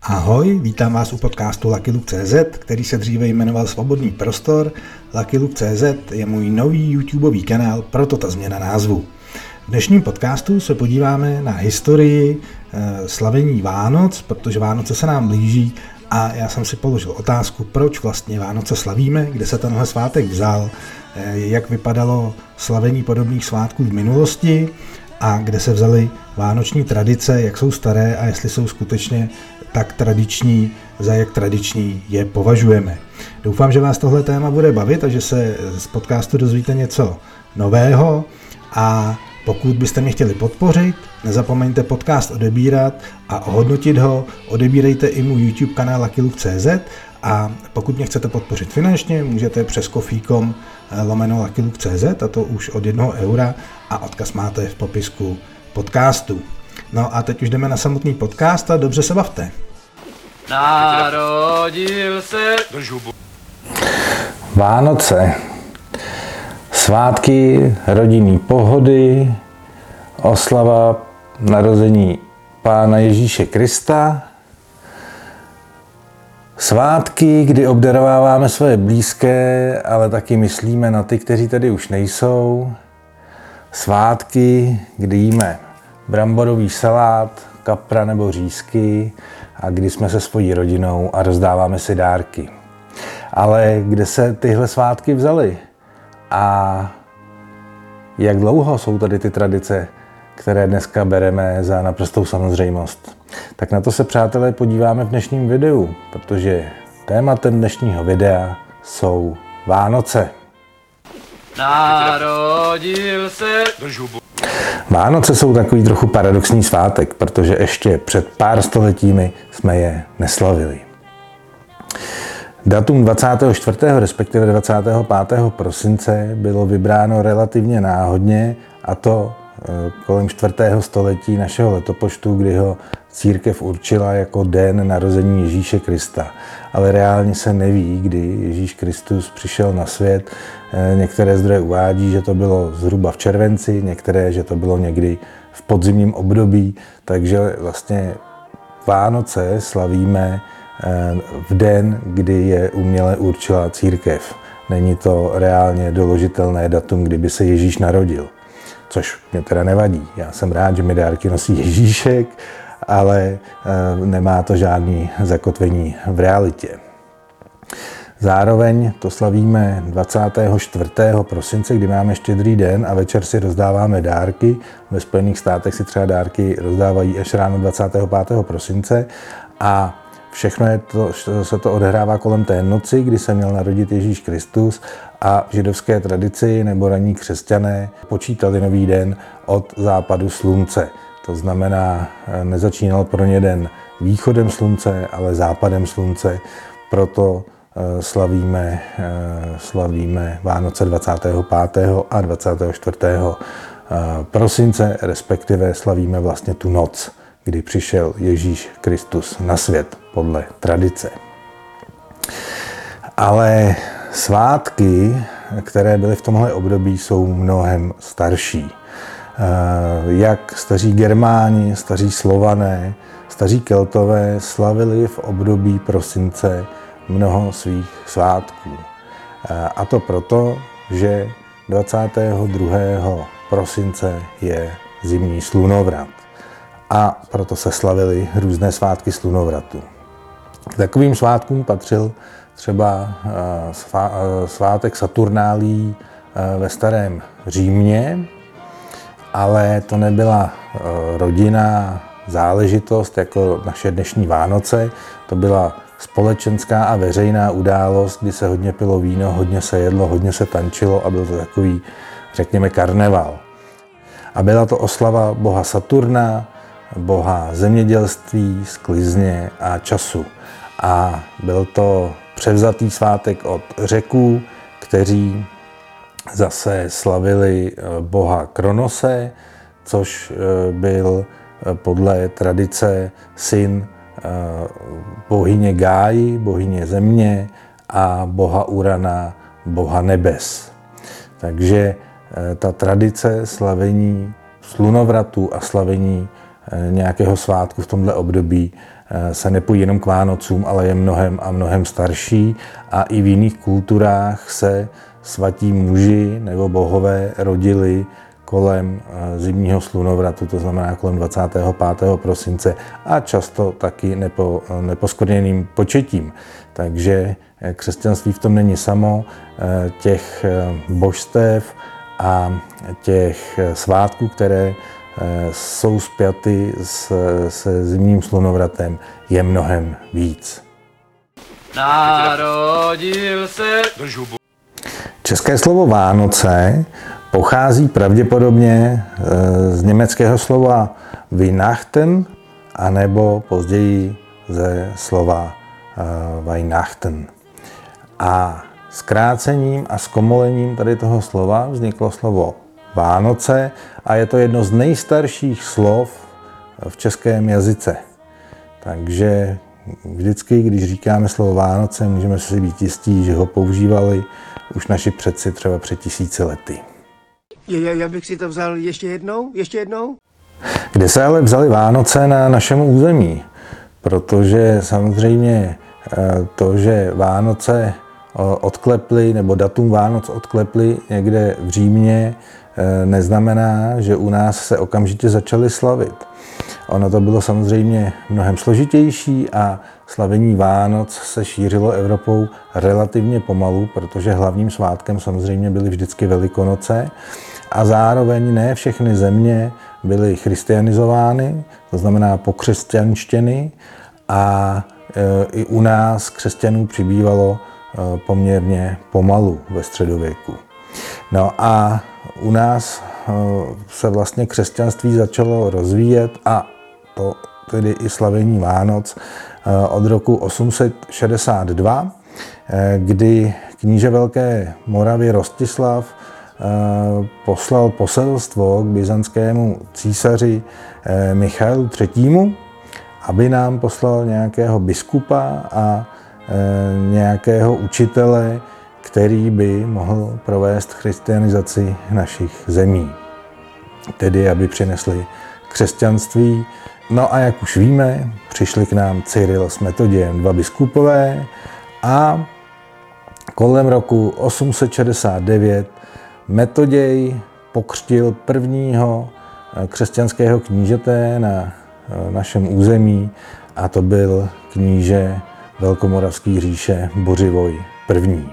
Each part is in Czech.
Ahoj, vítám vás u podcastu LuckyLuke.cz, který se dříve jmenoval Svobodný prostor. LuckyLuke.cz je můj nový YouTubeový kanál, proto ta změna názvu. V dnešním podcastu se podíváme na historii slavení Vánoc, protože Vánoce se nám blíží a já jsem si položil otázku, proč vlastně Vánoce slavíme, kde se tenhle svátek vzal, jak vypadalo slavení podobných svátků v minulosti a kde se vzaly vánoční tradice, jak jsou staré a jestli jsou skutečně tak tradiční, za jak tradiční je považujeme. Doufám, že vás tohle téma bude bavit a že se z podcastu dozvíte něco nového a pokud byste mě chtěli podpořit, nezapomeňte podcast odebírat a ohodnotit ho, odebírejte i můj YouTube kanál LuckyLuke.cz a pokud mě chcete podpořit finančně, můžete přes coffee.com/LuckyLuke.cz a to už od 1 eura a odkaz máte v popisku podcastu. No a teď už jdeme na samotný podcast a dobře se bavte. Narodil se Vánoce, svátky rodinný pohody, oslava narození Pána Ježíše Krista, svátky, kdy obdarováváme svoje blízké, ale taky myslíme na ty, kteří tady už nejsou, svátky, kdy jíme bramborový salát, kapra nebo řízky a kdy jsme se svojí rodinou a rozdáváme si dárky. Ale kde se tyhle svátky vzaly? A jak dlouho jsou tady ty tradice, které dneska bereme za naprostou samozřejmost? Tak na to se, přátelé, podíváme v dnešním videu, protože tématem dnešního videa jsou Vánoce. narodil se Vánoce jsou takový trochu paradoxní svátek, protože ještě před pár stoletími jsme je neslavili. Datum 24. respektive 25. prosince bylo vybráno relativně náhodně, a to kolem 4. století našeho letopočtu, kdy ho církev určila jako den narození Ježíše Krista. Ale reálně se neví, kdy Ježíš Kristus přišel na svět. Některé zdroje uvádí, že to bylo zhruba v červenci, některé, že to bylo někdy v podzimním období, takže vlastně Vánoce slavíme v den, kdy je uměle určila církev. Není to reálně doložitelné datum, kdyby se Ježíš narodil. Což mě teda nevadí. Já jsem rád, že mi dárky nosí Ježíšek, ale nemá to žádný zakotvení v realitě. Zároveň to slavíme 24. prosince, kdy máme Štědrý den a večer si rozdáváme dárky. Ve Spojených státech si třeba dárky rozdávají až ráno 25. prosince a všechno se to odehrává kolem té noci, kdy se měl narodit Ježíš Kristus a v židovské tradici nebo raní křesťané počítali nový den od západu slunce. To znamená, nezačínal pro ně den východem slunce, ale západem slunce. Proto slavíme Vánoce 25. a 24. prosince, respektive slavíme vlastně tu noc, kdy přišel Ježíš Kristus na svět podle tradice. Ale svátky, které byly v tomhle období, jsou mnohem starší. Jak staří Germáni, staří Slované, staří Keltové slavili v období prosince mnoho svých svátků. A to proto, že 22. prosince je zimní slunovrat. A proto se slavily různé svátky slunovratu. K takovým svátkům patřil třeba svátek Saturnálí ve Starém Římě, ale to nebyla rodinná záležitost jako naše dnešní Vánoce. To byla společenská a veřejná událost, kdy se hodně pilo víno, hodně se jedlo, hodně se tančilo a byl to takový, řekněme, karneval. A byla to oslava boha Saturna, boha zemědělství, sklizně a času. A byl to převzatý svátek od Řeků, kteří zase slavili boha Kronose, což byl podle tradice syn bohyně Gáji, bohyně země a boha Urana, boha nebes. Takže ta tradice slavení slunovratu a slavení nějakého svátku v tomhle období se nepojí jenom k Vánocům, ale je mnohem a mnohem starší a i v jiných kulturách se svatí muži nebo bohové rodili kolem zimního slunovratu, to znamená kolem 25. prosince a často taky neposkvrněným početím. Takže křesťanství v tom není samo, těch božstev a těch svátků, které jsou spjaty se zimním slunovratem, je mnohem víc. Narodil se. České slovo Vánoce pochází pravděpodobně z německého slova Weihnachten, anebo později ze slova Weihnachten. A zkrácením a zkomolením tady toho slova vzniklo slovo Vánoce a je to jedno z nejstarších slov v českém jazyce. Takže vždycky, když říkáme slovo Vánoce, můžeme si být jistí, že ho používali už naši předci třeba před 1000 lety. Já bych si to vzal ještě jednou? Kde se ale vzaly Vánoce na našem území? Protože samozřejmě to, že Vánoce odklepli, nebo datum Vánoc odklepli někde v Římě, neznamená, že u nás se okamžitě začaly slavit. Ono to bylo samozřejmě mnohem složitější a slavení Vánoc se šířilo Evropou relativně pomalu, protože hlavním svátkem samozřejmě byly vždycky Velikonoce a zároveň ne všechny země byly christianizovány, to znamená pokřesťanštěny a i u nás křesťanů přibývalo poměrně pomalu ve středověku. No a u nás se vlastně křesťanství začalo rozvíjet a to tedy i slavení Vánoc od roku 862, kdy kníže Velké Moravy Rostislav poslal poselstvo k byzantskému císaři Michailu III., aby nám poslal nějakého biskupa a nějakého učitele, který by mohl provést christianizaci našich zemí. Tedy, aby přinesli křesťanství. No a jak už víme, přišli k nám Cyril s Metodějem, 2 biskupové a kolem roku 869 Metoděj pokřtil prvního křesťanského knížete na našem území a to byl kníže Velkomoravský říše Bořivoj I.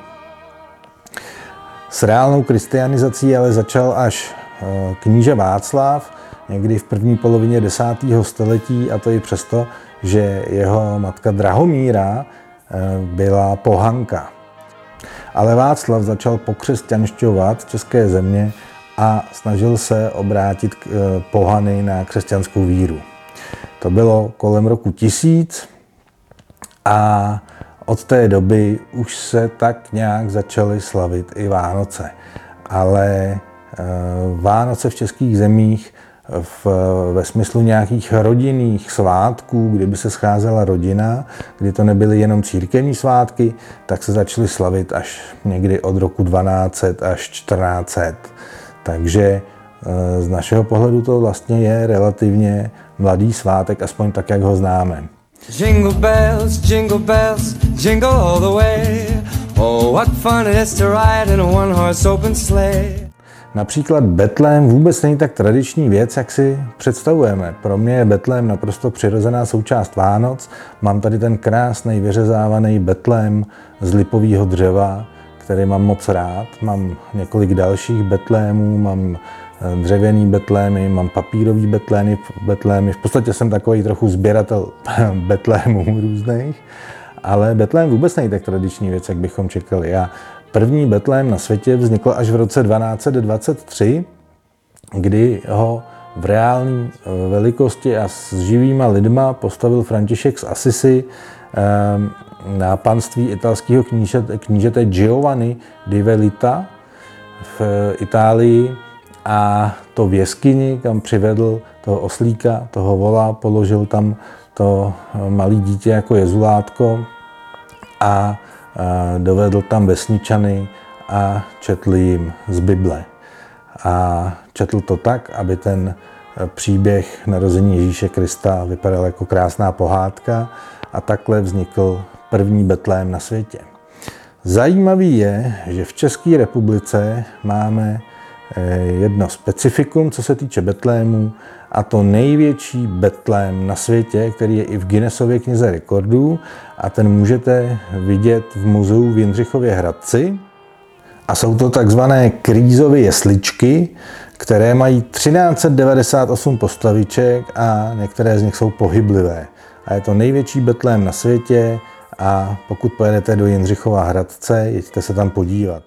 S reálnou kristianizací ale začal až kníže Václav někdy v první polovině 10. století a to i přesto, že jeho matka Drahomíra byla pohanka. Ale Václav začal pokřesťanšťovat české země a snažil se obrátit pohany na křesťanskou víru. To bylo kolem roku 1000 a od té doby už se tak nějak začaly slavit i Vánoce. Ale Vánoce v českých zemích ve smyslu nějakých rodinných svátků, kdyby se scházela rodina, kdy to nebyly jenom církevní svátky, tak se začaly slavit až někdy od roku 1200 až 1400. Takže z našeho pohledu to vlastně je relativně mladý svátek, aspoň tak, jak ho známe. Jingle bells, jingle all the way. Oh, what fun it is to ride in a one-horse open sleigh. Například Betlém vůbec není tak tradiční věc, jak si představujeme. Pro mě je Betlém naprosto přirozená součást Vánoc. Mám tady ten krásný vyřezávaný Betlém z lipového dřeva, který mám moc rád. Mám několik dalších Betlémů, mám dřevěný Betlémy, mám papírový Betlémy. V podstatě jsem takový trochu sběratel Betlémů různých. Ale Betlém vůbec není tak tradiční věc, jak bychom čekali. První Betlém na světě vznikl až v roce 1223, kdy ho v reální velikosti a s živýma lidma postavil František z Assisi na panství italského knížete Giovanni di Velita v Itálii a to v jeskyni, kam přivedl toho oslíka, toho vola, položil tam to malé dítě jako jezulátko a dovedl tam vesničany a četl jim z Bible. A četl to tak, aby ten příběh narození Ježíše Krista vypadal jako krásná pohádka a takhle vznikl první Betlém na světě. Zajímavý je, že v České republice máme jedno specifikum, co se týče Betlému, a to největší Betlém na světě, který je i v Guinnessově knize rekordů, a ten můžete vidět v muzeu v Jindřichově Hradci. A jsou to takzvané Krýzovy jesličky, které mají 1398 postaviček a některé z nich jsou pohyblivé. A je to největší Betlém na světě a pokud pojedete do Jindřichova Hradce, jeďte se tam podívat.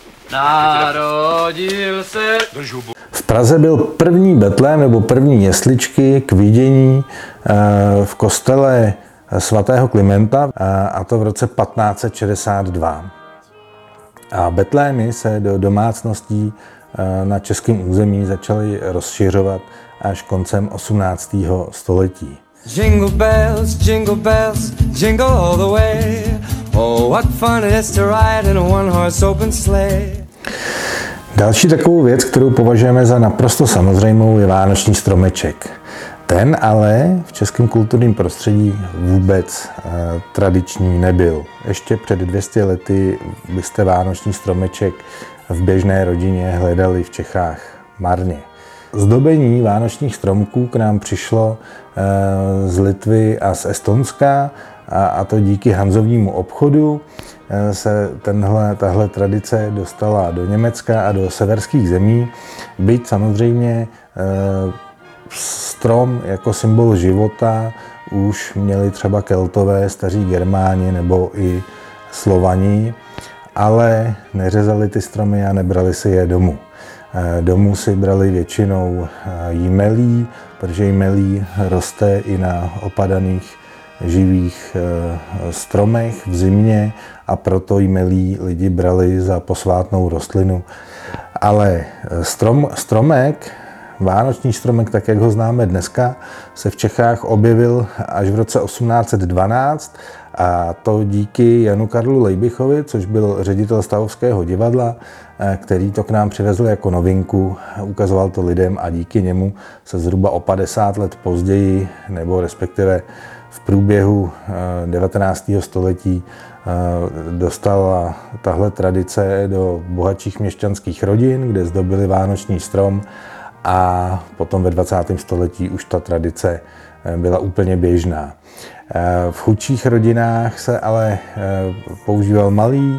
Narodil se. V Praze byl první Betlém nebo první jesličky k vidění v kostele svatého Klimenta, a to v roce 1562. A Betlémy se do domácností na českém území začaly rozšiřovat až koncem 18. století. Jingle bells, jingle all the way. Oh, what fun it is to ride in a one-horse open sleigh. Další takovou věc, kterou považujeme za naprosto samozřejmou, je vánoční stromeček. Ten ale v českém kulturním prostředí vůbec tradiční nebyl. Ještě před 200 lety byste vánoční stromeček v běžné rodině hledali v Čechách marně. Zdobení vánočních stromků k nám přišlo z Litvy a z Estonska, a to díky Hanzovnímu obchodu se tahle tradice dostala do Německa a do severských zemí, byť samozřejmě strom jako symbol života už měli třeba Keltové, staří Germáni nebo i Slovani, ale neřezali ty stromy a nebrali si je domů. Domů si brali většinou jmelí, protože jmelí roste i na opadaných živých stromech v zimě a proto jmelí lidi brali za posvátnou rostlinu. Ale stromek, vánoční stromek, tak jak ho známe dneska, se v Čechách objevil až v roce 1812, a to díky Janu Karlu Lejbichovi, což byl ředitel Stavovského divadla, který to k nám přivezl jako novinku, ukazoval to lidem a díky němu se zhruba o 50 let později, nebo respektive v průběhu 19. století dostala tahle tradice do bohatších měšťanských rodin, kde zdobili vánoční strom, a potom ve 20. století už ta tradice byla úplně běžná. V chudších rodinách se ale používal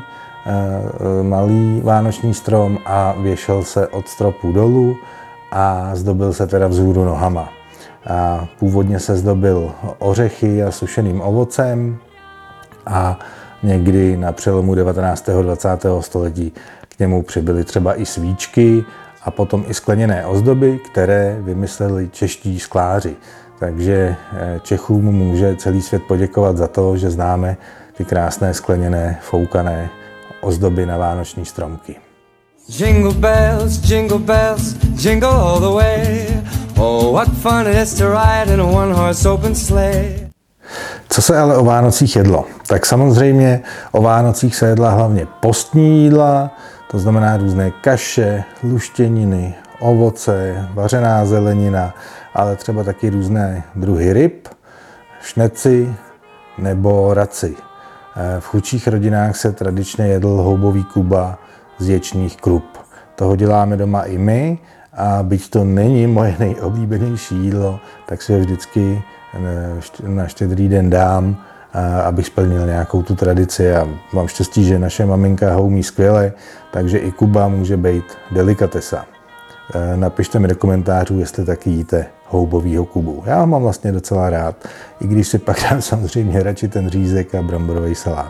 malý vánoční strom a věšel se od stropu dolů a zdobil se teda vzhůru nohama. A původně se zdobil ořechy a sušeným ovocem a někdy na přelomu 19. a 20. století k němu přibyly třeba i svíčky a potom i skleněné ozdoby, které vymysleli čeští skláři. Takže Čechům může celý svět poděkovat za to, že známe ty krásné skleněné, foukané ozdoby na vánoční stromky. Jingle bells, jingle all the way. Oh, what fun it is to ride in a one-horse open sleigh. Co se ale o Vánocích jedlo? Tak samozřejmě o Vánocích se jedla hlavně postní jídla, to znamená různé kaše, luštěniny, ovoce, vařená zelenina, ale třeba taky různé druhy ryb, šneci nebo raci. V chudších rodinách se tradičně jedl houbový kuba z ječních krup. Toho děláme doma i my, a byť to není moje nejoblíbenější jídlo, tak si ho vždycky na Štědrý den dám, abych splnil nějakou tu tradici, a mám štěstí, že naše maminka ho umí skvěle, takže i kuba může být delikatesa. Napište mi do komentářů, jestli taky jíte houbovýho kubu. Já ho mám vlastně docela rád, i když si pak dám samozřejmě radši ten řízek a bramborový salát.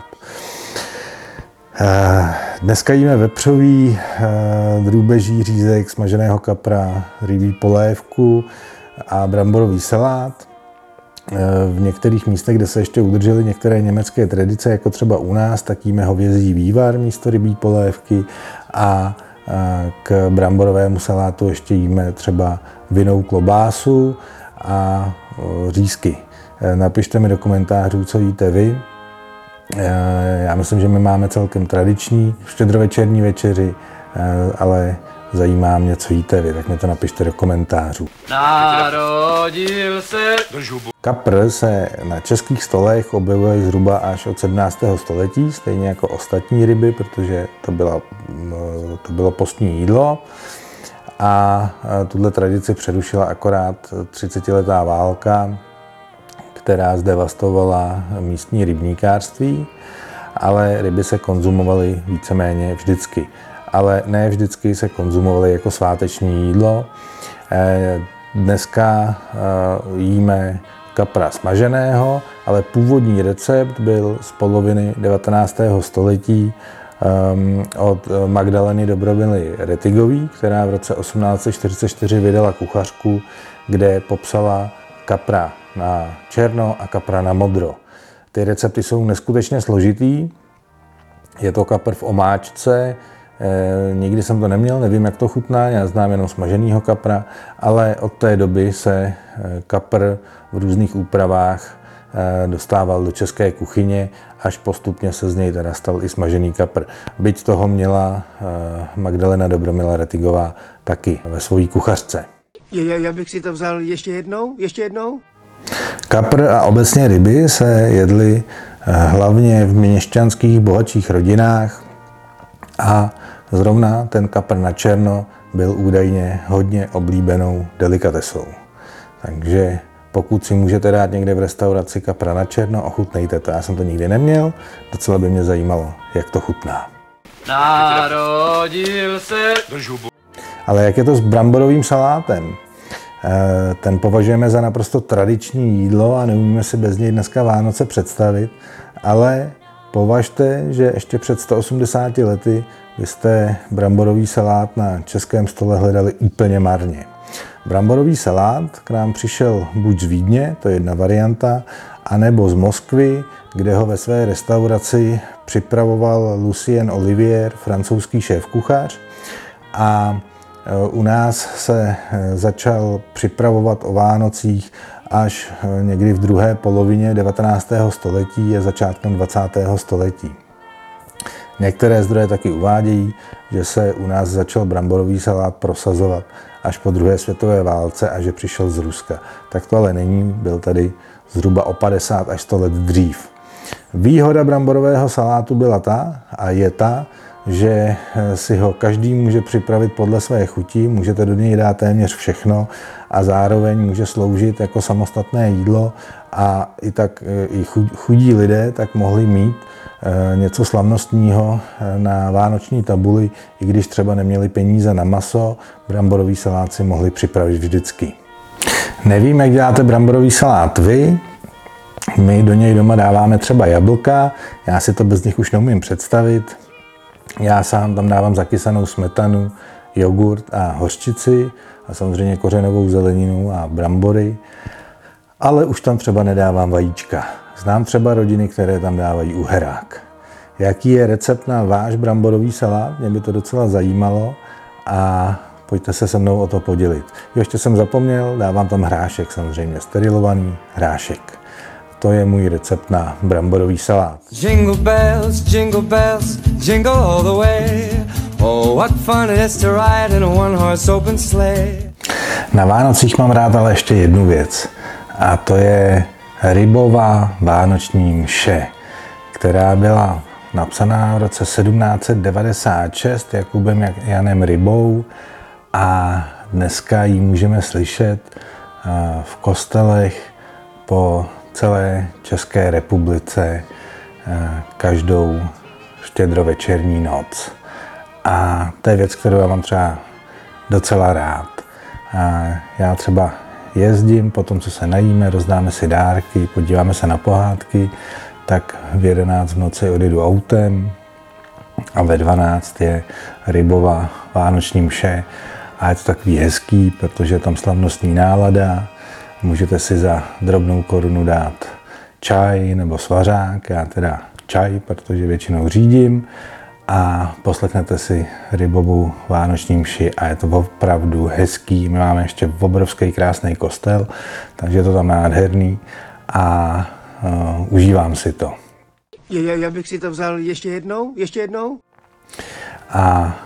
Dneska jíme vepřový, drůbeží řízek, smaženého kapra, rybí polévku a bramborový salát. V některých místech, kde se ještě udržely některé německé tradice, jako třeba u nás, tak jíme hovězí vývar místo rybí polévky, a k bramborovému salátu ještě jíme třeba vinnou klobásu a řízky. Napište mi do komentářů, co jíte vy. Já myslím, že my máme celkem tradiční štědrovečerní večeři, ale zajímá mě, co jíte vy, tak mi to napište do komentářů. Narodil se Kapr se na českých stolech objevuje zhruba až od 17. století, stejně jako ostatní ryby, protože to bylo postní jídlo. A tuhle tradici přerušila akorát 30letá válka, která zdevastovala místní rybníkářství, ale ryby se konzumovaly víceméně vždycky. Ale ne vždycky se konzumovaly jako sváteční jídlo. Dneska jíme kapra smaženého, ale původní recept byl z poloviny 19. století od Magdaleny Dobromily Rettigový, která v roce 1844 vydala kuchařku, kde popsala kapra na černo a kapra na modro. Ty recepty jsou neskutečně složitý. Je to kapr v omáčce, nikdy jsem to neměl, nevím, jak to chutná, já znám jenom smaženýho kapra, ale od té doby se kapr v různých úpravách dostával do české kuchyně, až postupně se z něj teda stal i smažený kapr. Byť toho měla Magdalena Dobromila Rettigová taky ve své kuchařce. Já bych si to vzal ještě jednou? Kapr a obecně ryby se jedly hlavně v měšťanských bohatších rodinách a zrovna ten kapr na černo byl údajně hodně oblíbenou delikatesou. Takže pokud si můžete dát někde v restauraci kapra na černo, ochutnejte to. Já jsem to nikdy neměl, docela by mě zajímalo, jak to chutná. Narodil se Ale jak je to s bramborovým salátem? Ten považujeme za naprosto tradiční jídlo a neumíme si bez něj dneska Vánoce představit, ale považte, že ještě před 180 lety byste bramborový salát na českém stole hledali úplně marně. Bramborový salát k nám přišel buď z Vídně, to je jedna varianta, anebo z Moskvy, kde ho ve své restauraci připravoval Lucien Olivier, francouzský šéfkuchař. A u nás se začal připravovat o Vánocích až někdy v druhé polovině 19. století a začátkem 20. století. Některé zdroje taky uvádějí, že se u nás začal bramborový salát prosazovat až po druhé světové válce a že přišel z Ruska. Tak to ale není, byl tady zhruba o 50 až 100 let dřív. Výhoda bramborového salátu byla ta a je ta, že si ho každý může připravit podle své chuti, můžete do něj dát téměř všechno a zároveň může sloužit jako samostatné jídlo a i chudí lidé tak mohli mít něco slavnostního na vánoční tabuli, i když třeba neměli peníze na maso, bramborový salát si mohli připravit vždycky. Nevím, jak děláte bramborový salát vy, my do něj doma dáváme třeba jablka, já si to bez nich už neumím představit. Já sám tam dávám zakysanou smetanu, jogurt a hořčici a samozřejmě kořenovou zeleninu a brambory, ale už tam třeba nedávám vajíčka. Znám třeba rodiny, které tam dávají uherák. Jaký je recept na váš bramborový salát? Mě by to docela zajímalo a pojďte se se mnou o to podělit. Ještě jsem zapomněl, dávám tam hrášek, samozřejmě sterilovaný hrášek. To je můj recept na bramborový salát. Jingle bells, jingle all the way. Oh, what fun it is to ride in a one-horse open sleigh. Na Vánocích mám rád ale ještě jednu věc. A to je rybová vánoční mše, která byla napsaná v roce 1796 Jakubem Janem Rybou a dneska ji můžeme slyšet v kostelech po celé České republice každou štědrovečerní noc. A to je věc, kterou já mám třeba docela rád. A já třeba jezdím, potom co se najíme, rozdáme si dárky, podíváme se na pohádky, tak v 11 v noci odjedu autem a ve 12 je rybová vánoční mše a je to takový hezký, protože je tam slavnostní nálada. Můžete si za drobnou korunu dát čaj nebo svařák, já teda čaj, protože většinou řídím a poslechnete si rybovou vánoční mši a je to opravdu hezký. My máme ještě obrovský krásný kostel, takže je to tam nádherný a užívám si to. Já bych si to vzal ještě jednou? A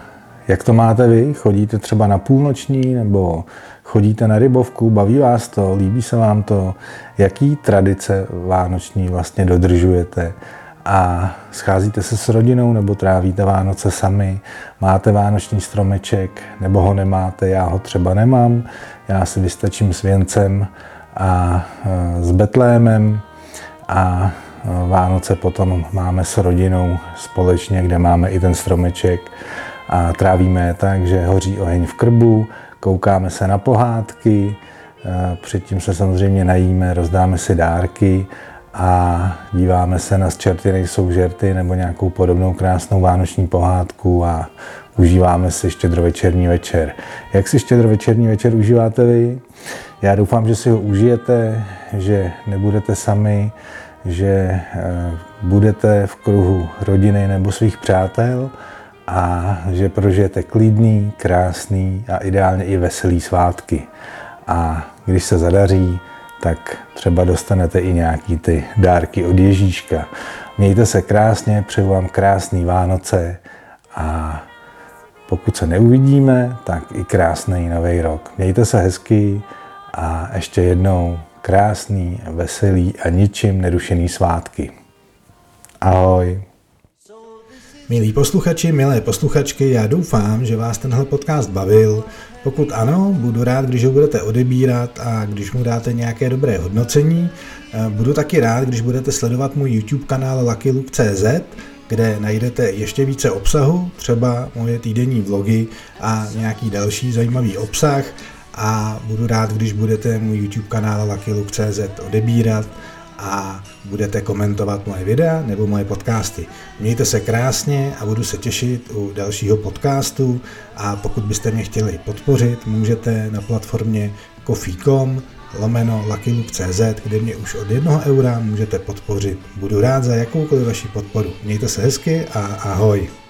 Jak to máte vy? Chodíte třeba na půlnoční nebo chodíte na rybovku? Baví vás to? Líbí se vám to? Jaký tradice vánoční vlastně dodržujete? A scházíte se s rodinou nebo trávíte Vánoce sami? Máte vánoční stromeček nebo ho nemáte? Já ho třeba nemám. Já si vystačím s věncem a s betlémem a Vánoce potom máme s rodinou společně, kde máme i ten stromeček a trávíme je tak, že hoří oheň v krbu, koukáme se na pohádky, předtím se samozřejmě najíme, rozdáme si dárky a díváme se na Z čerty nejsou žerty nebo nějakou podobnou krásnou vánoční pohádku a užíváme si štědrovečerní večer. Jak si štědrovečerní večer užíváte vy? Já doufám, že si ho užijete, že nebudete sami, že budete v kruhu rodiny nebo svých přátel a že prožijete klidný, krásný a ideálně i veselý svátky. A když se zadaří, tak třeba dostanete i nějaký ty dárky od Ježíška. Mějte se krásně, přeju vám krásný Vánoce a pokud se neuvidíme, tak i krásný nový rok. Mějte se hezky a ještě jednou krásný, veselý a ničím nerušený svátky. Ahoj. Milí posluchači, milé posluchačky, já doufám, že vás tenhle podcast bavil. Pokud ano, budu rád, když ho budete odebírat a když mu dáte nějaké dobré hodnocení. Budu taky rád, když budete sledovat můj YouTube kanál luckyluke.cz, kde najdete ještě více obsahu, třeba moje týdenní vlogy a nějaký další zajímavý obsah. A budu rád, když budete můj YouTube kanál luckyluke.cz odebírat a budete komentovat moje videa nebo moje podcasty. Mějte se krásně a budu se těšit u dalšího podcastu a pokud byste mě chtěli podpořit, můžete na platformě coffee.com/luckyluke.cz, kde mě už od 1 eura můžete podpořit. Budu rád za jakoukoliv vaši podporu. Mějte se hezky a ahoj.